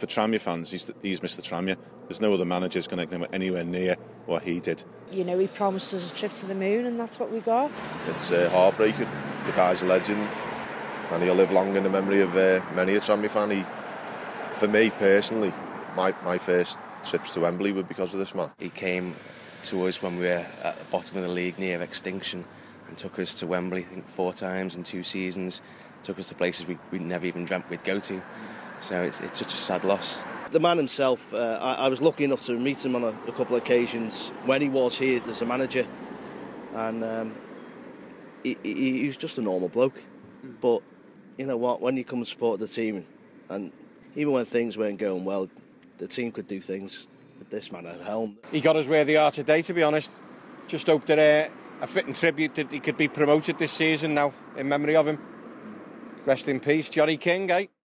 For Tranmere fans, he's Mr. Tranmere. There's no other manager's going to get anywhere near what he did. You know, he promised us a trip to the moon, and that's what we got. It's heartbreaking. The guy's a legend, and he'll live long in the memory of many a Tranmere fan. For me personally, my first trips to Wembley were because of this man. He came to us when we were at the bottom of the league, near extinction, and took us to Wembley, I think 4 times in 2 seasons. Took us to places we never even dreamt we'd go to. So it's such a sad loss. The man himself, I was lucky enough to meet him on a couple of occasions when he was here as a manager, and he was just a normal bloke. But you know what, when you come and support the team, and even when things weren't going well, the team could do things with this man at helm. He got us where they are today, to be honest. Just hope that a fitting tribute that he could be promoted this season now in memory of him. Rest in peace, Johnny King, eh?